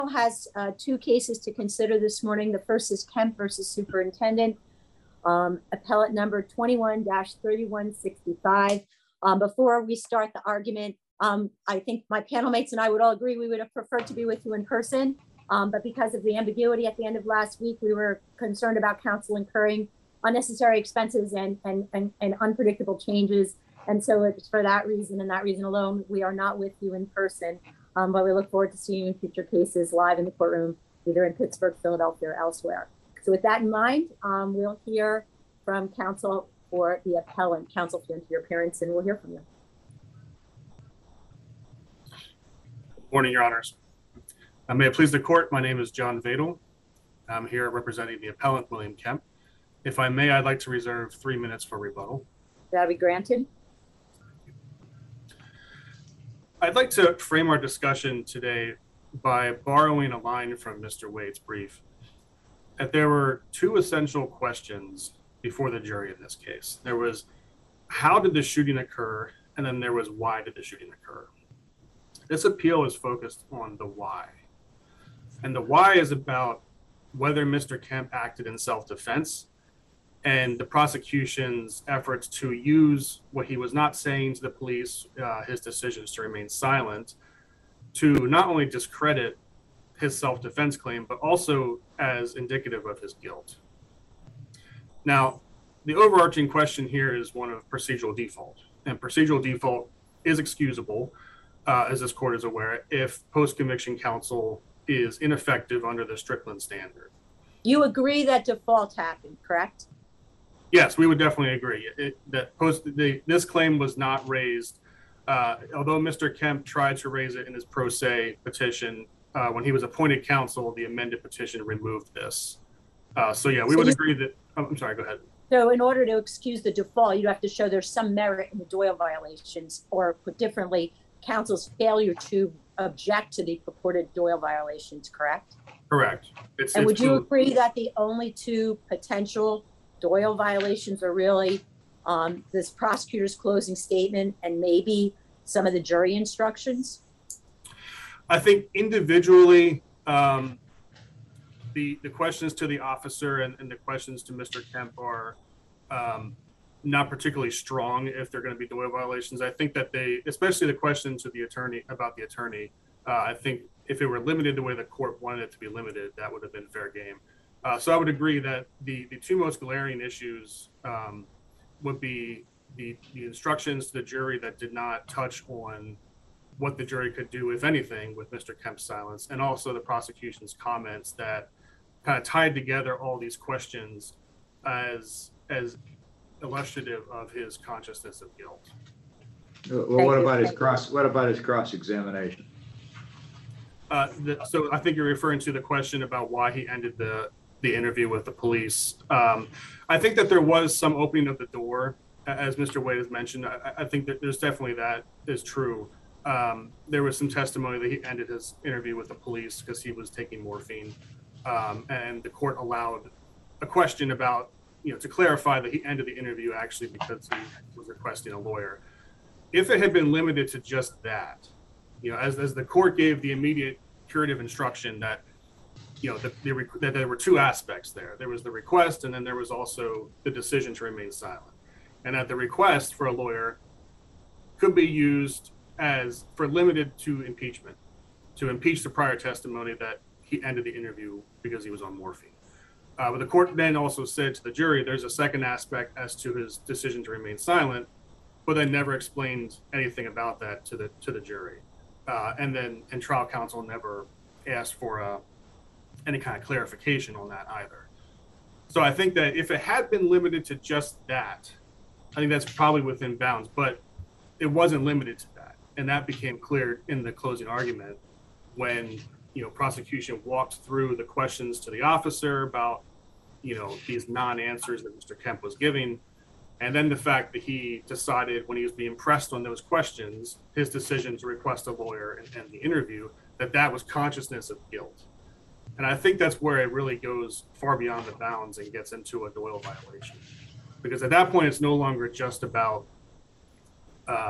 has two cases to consider this morning. The first is Kemp versus Superintendent, appellate number 21-3165. Before we start the argument, I think my panel mates and I would all agree we would have preferred to be with you in person, but because of the ambiguity at the end of last week, we were concerned about council incurring unnecessary expenses and unpredictable changes. And so it's for that reason and that reason alone, we are not with you in person. But we look forward to seeing you in future cases live in the courtroom, either in Pittsburgh, Philadelphia, or elsewhere. So with that in mind, we'll hear from counsel for the appellant. Counsel, to enter your appearance, and we'll hear from you. Good morning, Your Honors. May it please the court, my name is John Vadel. I'm here representing the appellant, William Kemp. If I may, I'd like to reserve 3 minutes for rebuttal. That'll be granted. I'd like to frame our discussion today by borrowing a line from Mr. Wade's brief, that there were two essential questions before the jury in this case. There was, how did the shooting occur? And then there was, why did the shooting occur? This appeal is focused on the why. And the why is about whether Mr. Kemp acted in self-defense and the prosecution's efforts to use what he was not saying to the police, his decisions to remain silent, to not only discredit his self-defense claim, but also as indicative of his guilt. Now, the overarching question here is one of procedural default, and procedural default is excusable, as this court is aware, if post-conviction counsel is ineffective under the Strickland standard. You agree that default happened, correct? Yes, we would definitely agree that this claim was not raised, although Mr. Kemp tried to raise it in his pro se petition. When he was appointed counsel, the amended petition removed this. So yeah, we would agree that, I'm sorry, go ahead. So in order to excuse the default, you have to show there's some merit in the Doyle violations, or put differently, counsel's failure to object to the purported Doyle violations, correct? Correct. And would you agree that the only two potential Doyle violations are really this prosecutor's closing statement and maybe some of the jury instructions? I think individually, the questions to the officer and the questions to Mr. Kemp are not particularly strong if they're going to be Doyle violations. I think that especially the question to the attorney about the attorney, I think if it were limited the way the court wanted it to be limited, that would have been fair game. So I would agree that the two most glaring issues would be the instructions to the jury that did not touch on what the jury could do, if anything, with Mr. Kemp's silence, and also the prosecution's comments that kind of tied together all these questions as illustrative of his consciousness of guilt. Well, what about his cross-examination? So I think you're referring to the question about why he ended the interview with the police. I think that there was some opening of the door, as Mr. Wade has mentioned. I think that there's definitely that is true. There was some testimony that he ended his interview with the police because he was taking morphine, and the court allowed a question about, to clarify that he ended the interview actually because he was requesting a lawyer. If it had been limited to just that, as the court gave the immediate curative instruction that, that there were two aspects there. There was the request, and then there was also the decision to remain silent. And that the request for a lawyer could be used for limited to impeachment, to impeach the prior testimony that he ended the interview because he was on morphine. But the court then also said to the jury, there's a second aspect as to his decision to remain silent, but then never explained anything about that to the jury. And trial counsel never asked for any kind of clarification on that either. So I think that if it had been limited to just that, I think that's probably within bounds, but it wasn't limited to that. And that became clear in the closing argument when, prosecution walked through the questions to the officer about, these non-answers that Mr. Kemp was giving. And then the fact that he decided when he was being pressed on those questions, his decision to request a lawyer and end the interview, that was consciousness of guilt. And I think that's where it really goes far beyond the bounds and gets into a Doyle violation. Because at that point, it's no longer just about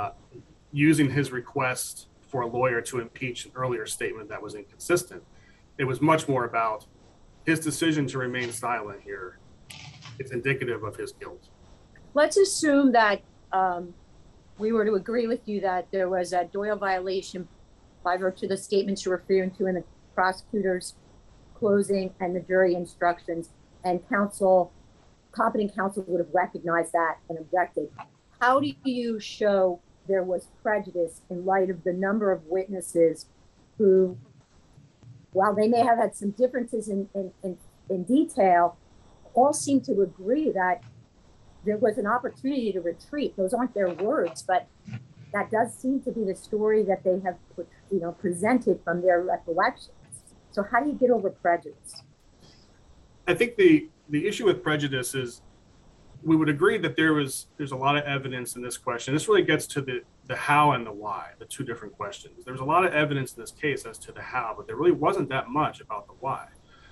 using his request for a lawyer to impeach an earlier statement that was inconsistent. It was much more about his decision to remain silent here. It's indicative of his guilt. Let's assume that we were to agree with you that there was a Doyle violation by virtue of the statements you're referring to in the prosecutor's closing and the jury instructions, and competent counsel would have recognized that and objected. How do you show there was prejudice in light of the number of witnesses who, while they may have had some differences in detail, all seem to agree that there was an opportunity to retreat? Those aren't their words, but that does seem to be the story that they have, presented from their recollections. So how do you get over prejudice? I think the issue with prejudice is we would agree that there's a lot of evidence in this question. This really gets to the how and the why, the two different questions. There's a lot of evidence in this case as to the how, but there really wasn't that much about the why.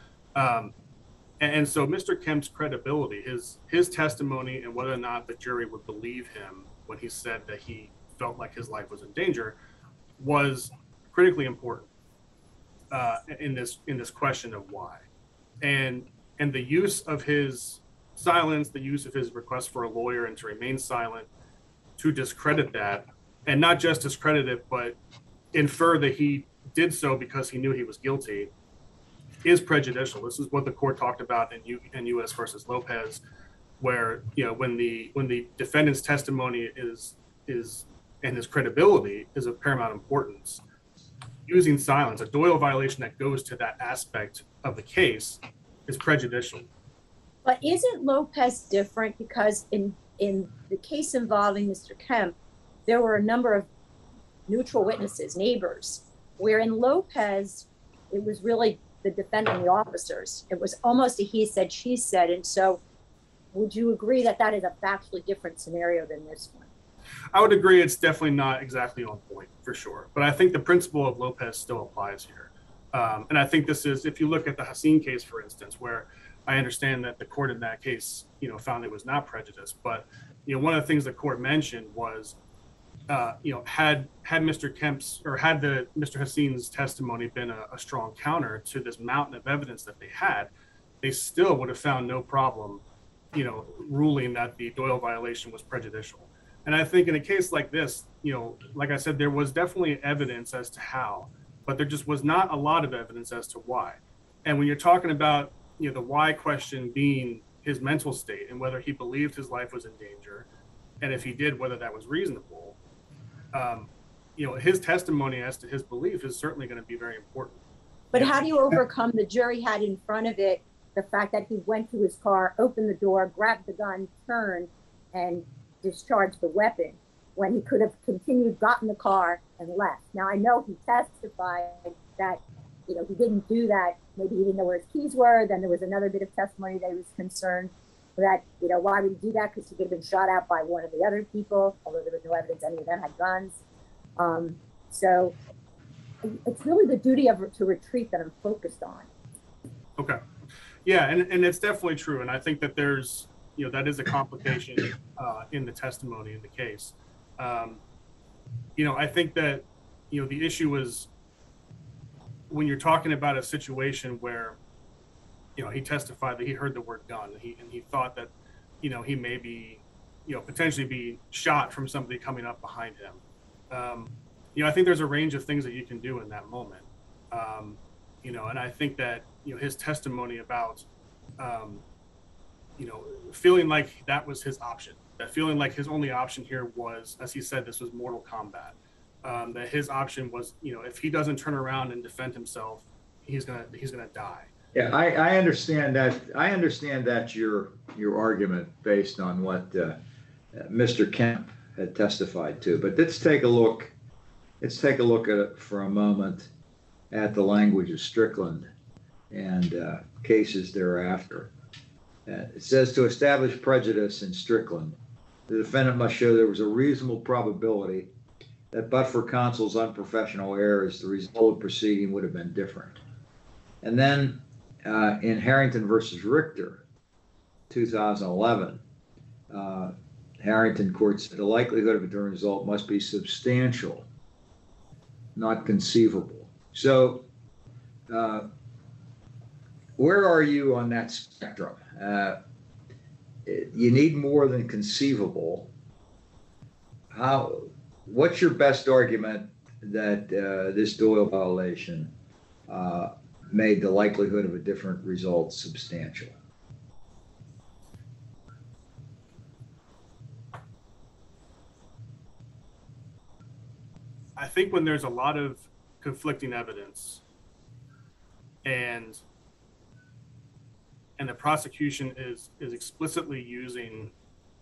And so Mr. Kemp's credibility, his testimony, and whether or not the jury would believe him when he said that he felt like his life was in danger, was critically important in this question of why. And the use of his silence, the use of his request for a lawyer and to remain silent, to discredit that, and not just discredit it, but infer that he did so because he knew he was guilty, is prejudicial. This is what the court talked about in U.S. versus Lopez, where when the defendant's testimony is and his credibility is of paramount importance, using silence, a Doyle violation that goes to that aspect of the case, is prejudicial. But isn't Lopez different? Because in the case involving Mr. Kemp, there were a number of neutral witnesses, neighbors, where in Lopez, it was really the defendant and the officers. It was almost a he said, she said. And so would you agree that that is a factually different scenario than this one? I would agree it's definitely not exactly on point, for sure. But I think the principle of Lopez still applies here. And I think this is, if you look at the Haseen case, for instance, where I understand that the court in that case, found it was not prejudice. But, one of the things the court mentioned was, had Mr. Kemp's or had Mr. Haseen's testimony been a strong counter to this mountain of evidence that they had, they still would have found no problem, ruling that the Doyle violation was prejudicial. And I think in a case like this, like I said, there was definitely evidence as to how, but there just was not a lot of evidence as to why. And when you're talking about, the why question being his mental state and whether he believed his life was in danger, and if he did, whether that was reasonable, his testimony as to his belief is certainly going to be very important. But how do you overcome, the jury had in front of it the fact that he went to his car, opened the door, grabbed the gun, turned, and discharged the weapon, when he could have continued, got in the car, and left? Now, I know he testified that, he didn't do that. Maybe he didn't know where his keys were. Then there was another bit of testimony that he was concerned that, why would he do that? Because he could have been shot out by one of the other people, although there was no evidence any of them had guns. So it's really the duty to retreat that I'm focused on. Okay. Yeah, and it's definitely true. And I think that there's, that is a complication in the testimony in the case. I think that, the issue is when you're talking about a situation where, he testified that he heard the word gun and he thought that, he may be, potentially be shot from somebody coming up behind him. I think there's a range of things that you can do in that moment. And I think that, his testimony about, feeling like that was his option, that feeling like his only option here was, as he said, this was Mortal Kombat, that his option was, if he doesn't turn around and defend himself, he's gonna die. Yeah, I understand that. I understand that your argument based on what Mr. Kemp had testified to. But let's take a look. Let's take a look at it for a moment at the language of Strickland and cases thereafter. It says, to establish prejudice in Strickland, the defendant must show there was a reasonable probability that but for counsel's unprofessional errors, the result of proceeding would have been different. And then in Harrington versus Richter, 2011, Harrington court said the likelihood of a different result must be substantial, not conceivable. So where are you on that spectrum? You need more than conceivable. What's your best argument that this Doyle violation made the likelihood of a different result substantial? I think when there's a lot of conflicting evidence and the prosecution is explicitly using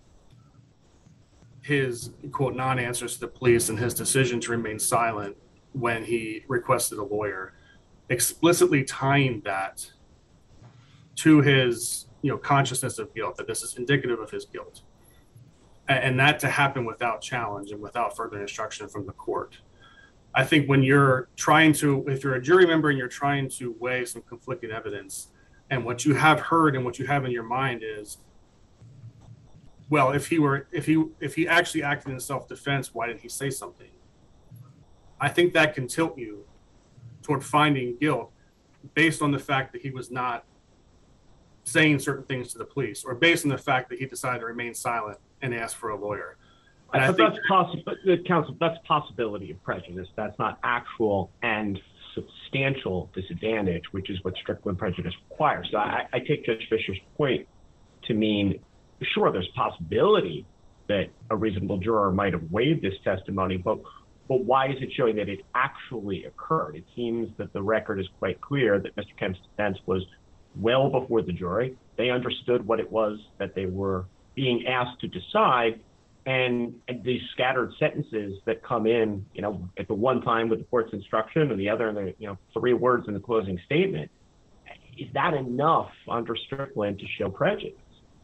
his quote non-answers to the police and his decision to remain silent when he requested a lawyer, explicitly tying that to his consciousness of guilt, that this is indicative of his guilt, and that to happen without challenge and without further instruction from the court. I think when you're if you're a jury member and you're trying to weigh some conflicting evidence, and what you have heard and what you have in your mind is, well, if he actually acted in self-defense, why didn't he say something? I think that can tilt you toward finding guilt based on the fact that he was not saying certain things to the police, or based on the fact that he decided to remain silent and ask for a lawyer. And I think that's possible, counsel. That's possibility of prejudice. That's not actual and substantial disadvantage, which is what Strickland prejudice requires. So I take Judge Fisher's point to mean, sure, there's possibility that a reasonable juror might have weighed this testimony, but why is it showing that it actually occurred? It seems that the record is quite clear that Mr. Kemp's defense was well before the jury. They understood what it was that they were being asked to decide, and these scattered sentences that come in, at the one time with the court's instruction and the other in the, 3 words in the closing statement, is that enough under Strickland to show prejudice?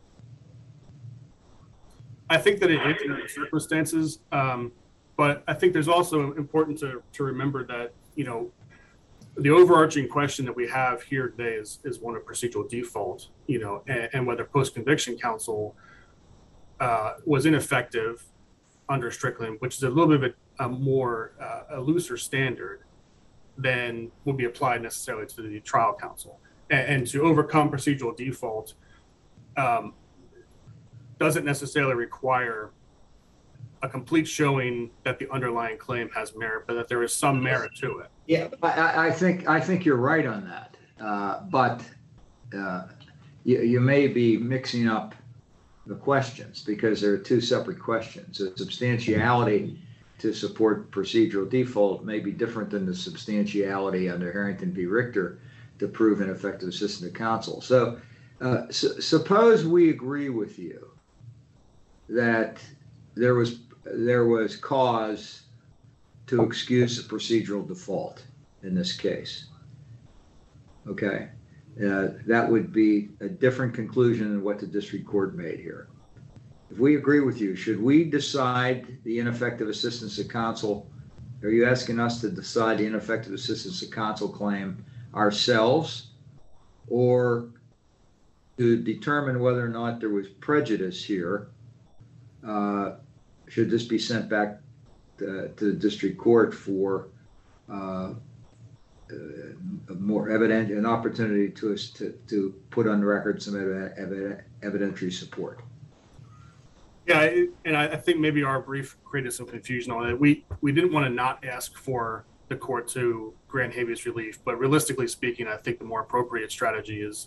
I think that it is in the circumstances, but I think there's also important to remember that, the overarching question that we have here today is one of procedural default, and whether post-conviction counsel was ineffective under Strickland, which is a little bit of a looser standard than would be applied necessarily to the trial counsel. And to overcome procedural default doesn't necessarily require a complete showing that the underlying claim has merit, but that there is some merit to it. Yeah, I think you're right on that. But you may be mixing up the questions, because there are 2 separate questions. The substantiality to support procedural default may be different than the substantiality under Harrington v. Richter to prove ineffective assistance of counsel. So suppose we agree with you that there was cause to excuse the procedural default in this case. Okay. That would be a different conclusion than what the district court made here. If we agree with you, should we decide the ineffective assistance of counsel? Are you asking us to decide the ineffective assistance of counsel claim ourselves, or to determine whether or not there was prejudice here? Should this be sent back to the district court for more evident, an opportunity to us to put on record some evidentiary support? Yeah, and I think maybe our brief created some confusion on it. We didn't want to not ask for the court to grant habeas relief, but realistically speaking, I think the more appropriate strategy is,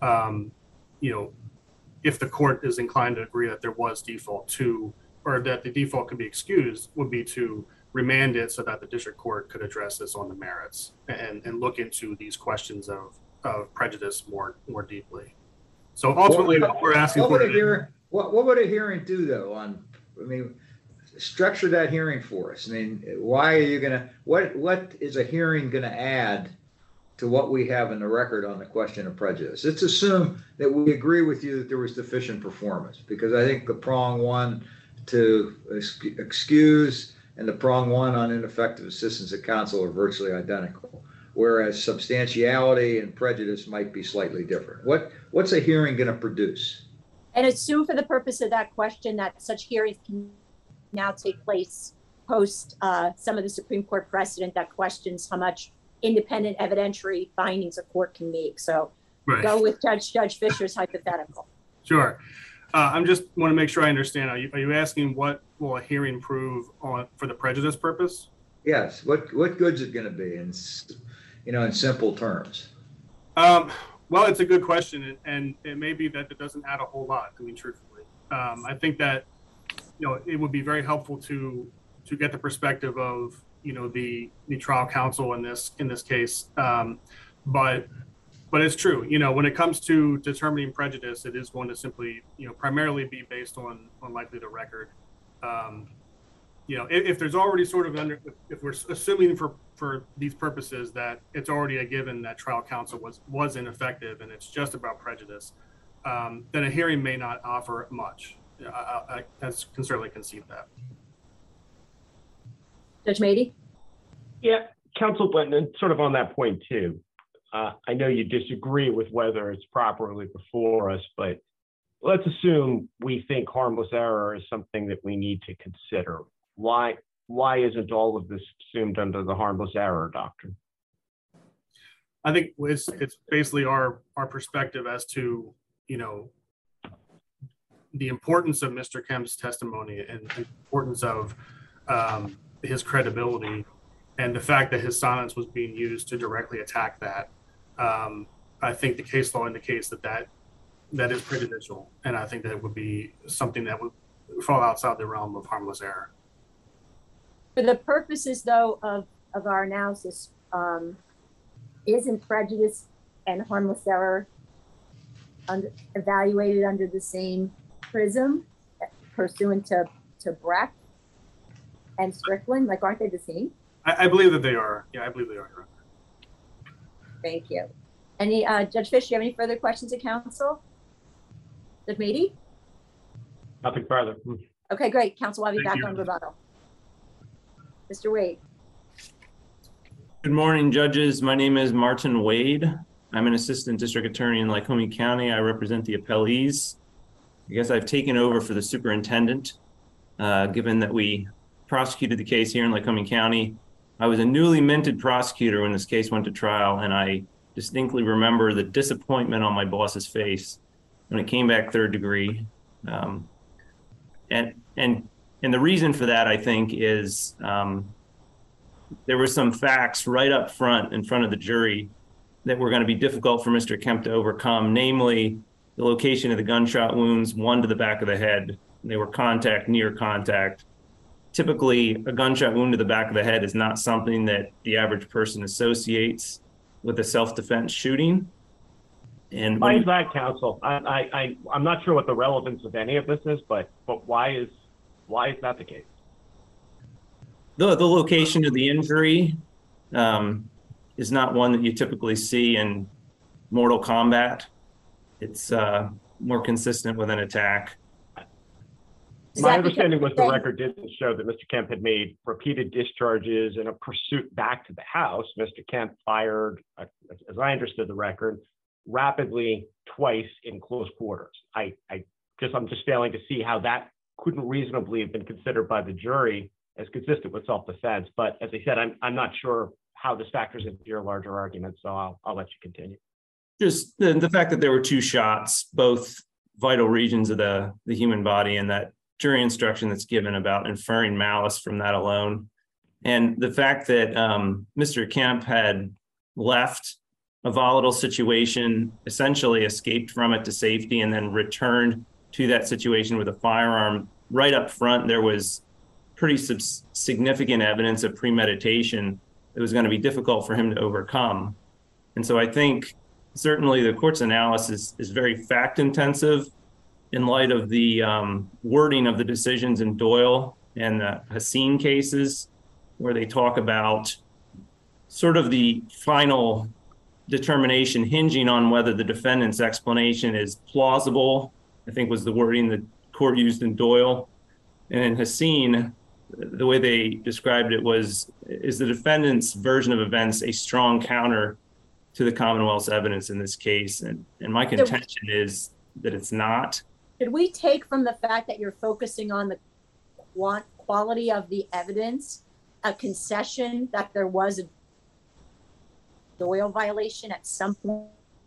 if the court is inclined to agree that there was default or that the default could be excused, would be to remand it so that the district court could address this on the merits and look into these questions of prejudice more deeply. So ultimately, what we're asking for. What would a hearing do, though? Structure that hearing for us. Why are you gonna? What is a hearing gonna add to what we have in the record on the question of prejudice? Let's assume that we agree with you that there was deficient performance, because I think the prong 1 to excuse and the prong 1 on ineffective assistance of counsel are virtually identical, whereas substantiality and prejudice might be slightly different. What's a hearing going to produce? And assume for the purpose of that question that such hearings can now take place post some of the Supreme Court precedent that questions how much independent evidentiary findings a court can make. So Right. go with Judge Fisher's hypothetical. Sure. I'm just want to make sure I understand. Are you asking what will a hearing prove for the prejudice purpose? Yes. What good's it going to be in simple terms? Well, it's a good question, and it may be that it doesn't add a whole lot. I mean, truthfully, I think that it would be very helpful to get the perspective of the trial counsel in this case. But it's true. When it comes to determining prejudice, it is going to simply primarily be based on likely the record. If there's already sort of if we're assuming for these purposes that it's already a given that trial counsel was ineffective and it's just about prejudice, then a hearing may not offer much. I can certainly concede that. Judge Mady? Yeah, counsel, but sort of on that point too. I know you disagree with whether it's properly before us, but let's assume we think harmless error is something that we need to consider. Why isn't all of this assumed under the harmless error doctrine? I think it's basically our perspective as to the importance of Mr. Kemp's testimony and the importance of his credibility, and the fact that his silence was being used to directly attack that. I think the case law indicates that is prejudicial, and I think that it would be something that would fall outside the realm of harmless error. For the purposes, though, of our analysis, isn't prejudice and harmless error evaluated under the same prism pursuant to Brecht and Strickland? Like, aren't they the same? I believe that they are. Yeah, I believe they are. Thank you. Any Judge Fisher, do you have any further questions of counsel? Judge Mady? Nothing further. Okay, great. Counsel, I'll be Thank back you. on rebuttal. Mr. Wade. Good morning, judges. My name is Martin Wade. I'm an assistant district attorney in Lycoming County. I represent the appellees. I guess I've taken over for the superintendent, given that we prosecuted the case here in Lycoming County. I was a newly minted prosecutor when this case went to trial, and I distinctly remember the disappointment on my boss's face when it came back third degree. And the reason for that, I think, is there were some facts right up front in front of the jury that were going to be difficult for Mr. Kemp to overcome, namely the location of the gunshot wounds, one to the back of the head. They were near contact. Typically, a gunshot wound to the back of the head is not something that the average person associates with a self-defense shooting. And why is that, counsel? I'm not sure what the relevance of any of this is, but why is that the case? The location of the injury is not one that you typically see in Mortal Kombat. It's more consistent with an attack. My understanding was the record didn't show that Mr. Kemp had made repeated discharges in a pursuit back to the house. Mr. Kemp fired, as I understood the record, rapidly twice in close quarters. I'm just failing to see how that couldn't reasonably have been considered by the jury as consistent with self-defense. But as I said, I'm not sure how this factors into your larger argument, so I'll let you continue. Just the fact that there were two shots, both vital regions of the human body, and that jury instruction that's given about inferring malice from that alone. And the fact that Mr. Kemp had left a volatile situation, essentially escaped from it to safety, and then returned to that situation with a firearm. Right up front, there was pretty significant evidence of premeditation that was going to be difficult for him to overcome. And so I think certainly the court's analysis is very fact intensive in light of the wording of the decisions in Doyle and the Haseen cases, where they talk about sort of the final determination hinging on whether the defendant's explanation is plausible, I think was the wording the court used in Doyle. And in Haseen, the way they described it is the defendant's version of events a strong counter to the Commonwealth's evidence in this case? And my contention is that it's not. Should we take from the fact that you're focusing on the quality of the evidence a concession that there was a Doyle violation at some point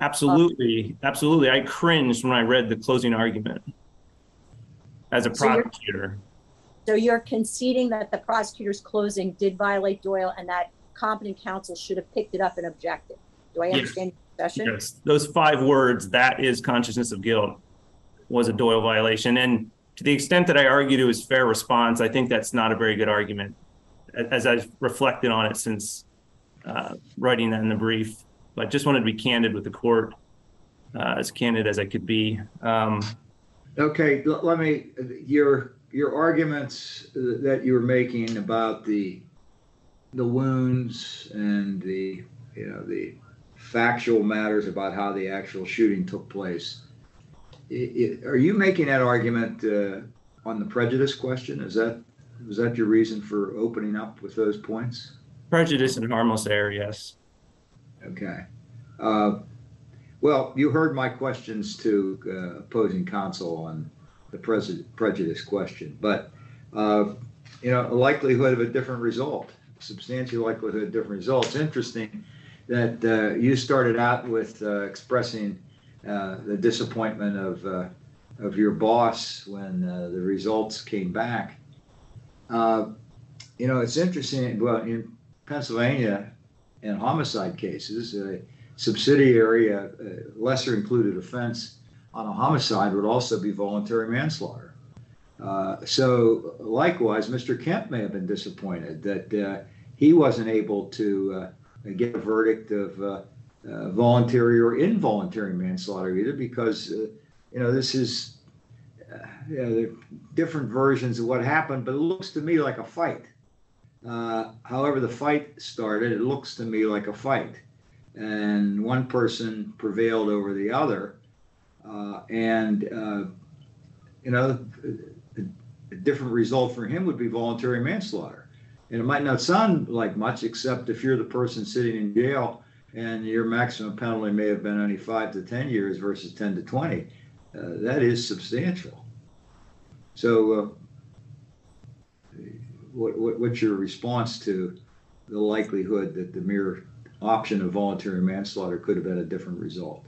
Absolutely. Absolutely. I cringed when I read the closing argument as a So you're- prosecutor. So you're conceding that the prosecutor's closing did violate Doyle and that competent counsel should have picked it up and objected. Do I Yes. understand your session? Yes, those 5 words, that is consciousness of guilt, was a Doyle violation. And to the extent that I argued it was fair response, I think that's not a very good argument, as I've reflected on it since writing that in the brief. But just wanted to be candid with the court, as candid as I could be. Okay, let me, your arguments that you were making about the wounds and the factual matters about how the actual shooting took place. Are you making that argument on the prejudice question? Was that your reason for opening up with those points? Prejudice and harmless error, yes. Okay. Well, you heard my questions to opposing counsel on the prejudice question, but a likelihood of a different result, substantial likelihood of different results. Interesting that you started out with expressing the disappointment of your boss when the results came back. It's interesting. Well, in Pennsylvania, in homicide cases, a subsidiary, lesser included offense on a homicide would also be voluntary manslaughter. So likewise, Mr. Kemp may have been disappointed that he wasn't able to get a verdict of voluntary or involuntary manslaughter either, because this is there are different versions of what happened, but it looks to me like a fight. However the fight started, it looks to me like a fight, and one person prevailed over the other, a different result for him would be voluntary manslaughter. And it might not sound like much, except if you're the person sitting in jail and your maximum penalty may have been only 5 to 10 years versus 10 to 20. That is substantial. So what's your response to the likelihood that the mere option of voluntary manslaughter could have been a different result?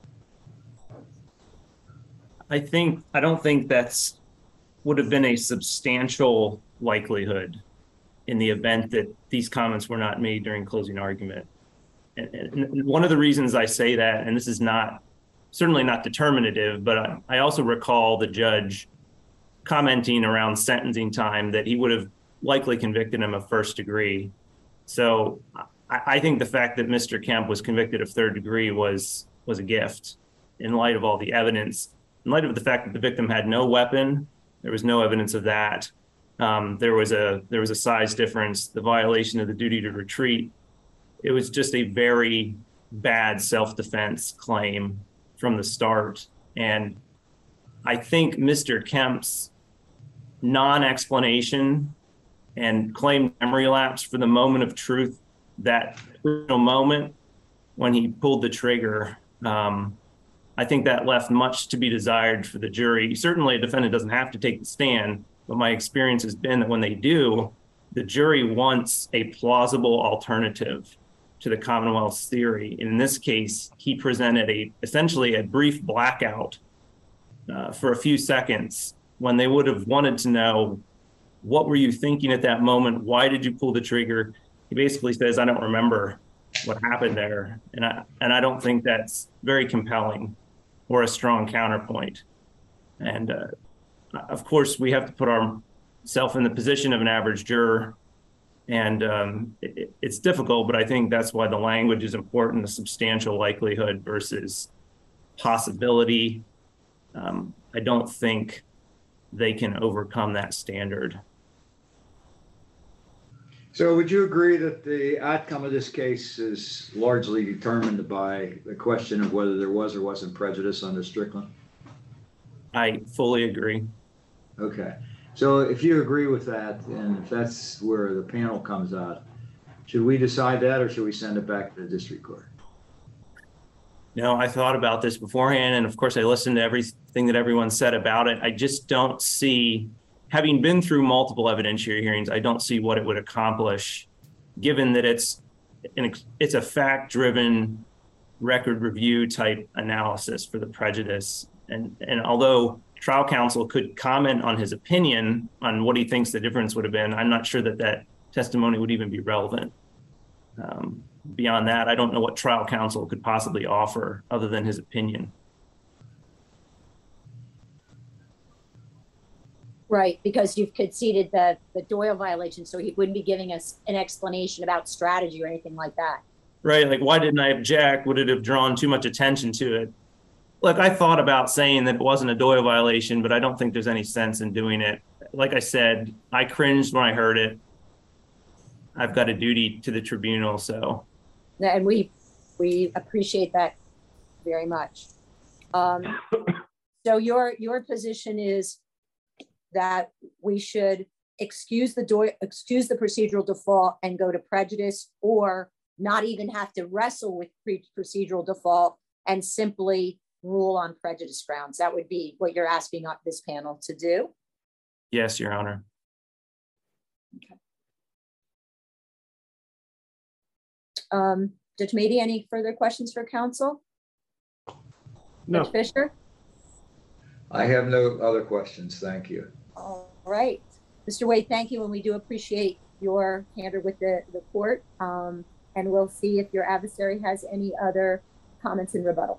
I don't think that's would have been a substantial likelihood in the event that these comments were not made during closing argument. And one of the reasons I say that, and this is certainly not determinative, but I also recall the judge commenting around sentencing time that he would have likely convicted him of first degree. So I think the fact that Mr. Kemp was convicted of third degree was a gift in light of all the evidence, in light of the fact that the victim had no weapon. There was no evidence of that. There was a size difference, the violation of the duty to retreat. It was just a very bad self-defense claim from the start. And I think Mr. Kemp's non-explanation and claimed memory lapse for the moment of truth, that moment when he pulled the trigger, I think that left much to be desired for the jury. Certainly a defendant doesn't have to take the stand, but my experience has been that when they do, the jury wants a plausible alternative to the Commonwealth's theory. In this case, he presented essentially a brief blackout for a few seconds when they would have wanted to know, what were you thinking at that moment? Why did you pull the trigger? He basically says, I don't remember what happened there. And I don't think that's very compelling or a strong counterpoint. And of course, we have to put ourselves in the position of an average juror. And it's difficult, but I think that's why the language is important, the substantial likelihood versus possibility. I don't think they can overcome that standard. So would you agree that the outcome of this case is largely determined by the question of whether there was or wasn't prejudice under Strickland? I fully agree. Okay. So if you agree with that, and if that's where the panel comes out, should we decide that, or should we send it back to the district court? No, I thought about this beforehand, and of course I listened to everything that everyone said about it. I just don't see, having been through multiple evidentiary hearings, I don't see what it would accomplish, given that it's a fact-driven record review type analysis for the prejudice. And although trial counsel could comment on his opinion on what he thinks the difference would have been, I'm not sure that that testimony would even be relevant. Beyond that, I don't know what trial counsel could possibly offer other than his opinion. Right, because you've conceded the Doyle violation, so he wouldn't be giving us an explanation about strategy or anything like that. Right, like why didn't I object? Would it have drawn too much attention to it? Look, I thought about saying that it wasn't a Doyle violation, but I don't think there's any sense in doing it. Like I said, I cringed when I heard it. I've got a duty to the tribunal, so. And we appreciate that very much. So your position is that we should excuse the procedural default and go to prejudice, or not even have to wrestle with procedural default and simply rule on prejudice grounds. That would be what you're asking this panel to do? Yes, Your Honor. Okay. Judge Mady, any further questions for counsel? No. Judge Fisher? I have no other questions. Thank you. All right. Mr. Wade, thank you. And we do appreciate your candor with the court. And we'll see if your adversary has any other comments in rebuttal.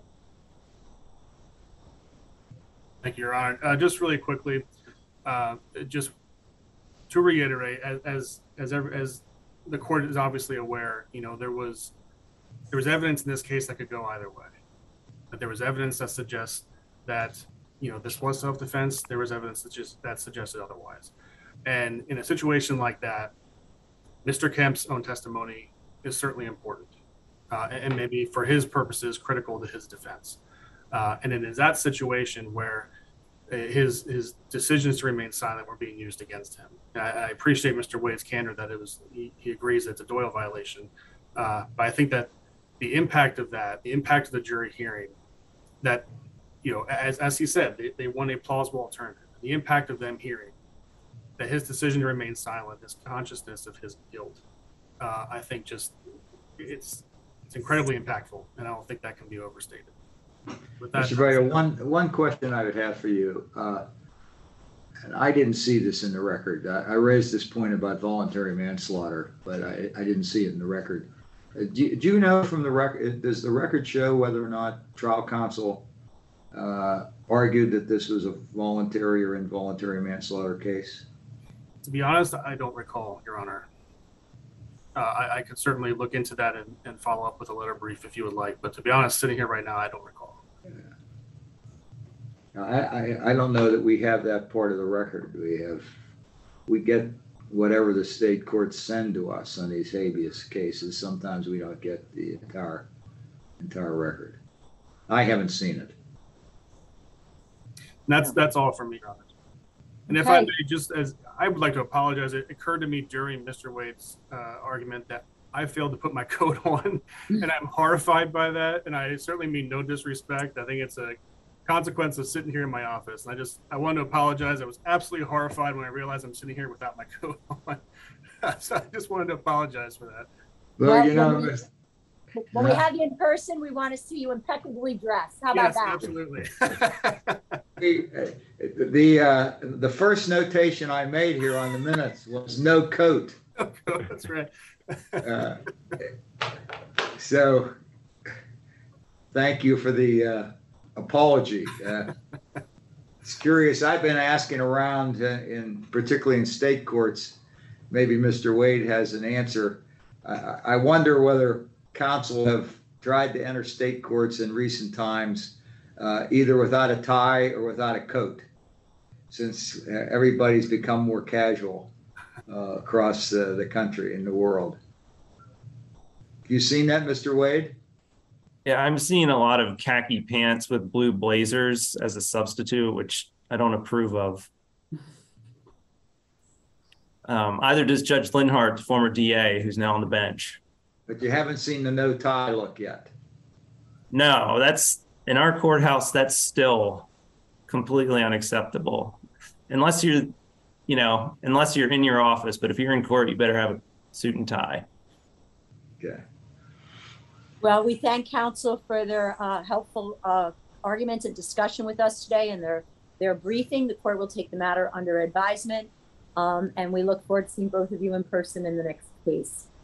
Thank you, Your Honor. Just really quickly, just to reiterate, as the court is obviously aware, you know, there was evidence in this case that could go either way. But there was evidence that suggests that, you know, this was self-defense. There was evidence that suggested otherwise. And in a situation like that, Mr. Kemp's own testimony is certainly important, and maybe for his purposes critical to his defense. And it is that situation where his decisions to remain silent were being used against him. I appreciate Mr. Wade's candor that he agrees that it's a Doyle violation, but I think that the impact of the jury hearing, that, you know, as he said, they want a plausible alternative. The impact of them hearing that his decision to remain silent, his consciousness of his guilt, I think just it's incredibly impactful, and I don't think that can be overstated. With that, Mr. Breda, one question I would have for you, and I didn't see this in the record. I raised this point about voluntary manslaughter, but I didn't see it in the record. Do you know from the record, does the record show whether or not trial counsel argued that this was a voluntary or involuntary manslaughter case? To be honest, I don't recall, Your Honor. I could certainly look into that and follow up with a letter brief if you would like. But to be honest, sitting here right now, I don't recall. I don't know that we have that part of the record. We get whatever the state courts send to us on these habeas cases. Sometimes we don't get the entire record. I haven't seen it. And that's all from me, Your Honor. And if I may, just as I would like to apologize, it occurred to me during Mr. Wade's argument that I failed to put my coat on, and I'm horrified by that. And I certainly mean no disrespect. I think it's a consequence of sitting here in my office. And I wanted to apologize. I was absolutely horrified when I realized I'm sitting here without my coat on. So I just wanted to apologize for that. Well, you know, when we have you in person, we want to see you impeccably dressed. How about that? Absolutely. The first notation I made here on the minutes was no coat. No coat, that's right. So thank you for the apology. It's curious. I've been asking around, particularly in state courts. Maybe Mr. Wade has an answer. I wonder whether counsel have tried to enter state courts in recent times, either without a tie or without a coat, since everybody's become more casual across the country and the world. You seen that, Mr. Wade? Yeah, I'm seeing a lot of khaki pants with blue blazers as a substitute, which I don't approve of. Either does Judge Linhart, the former DA, who's now on the bench. But you haven't seen the no tie look yet. No, that's in our courthouse. That's still completely unacceptable, unless you're in your office. But if you're in court, you better have a suit and tie. Okay. Well, we thank counsel for their helpful arguments and discussion with us today and their briefing. The court will take the matter under advisement. And we look forward to seeing both of you in person in the next case.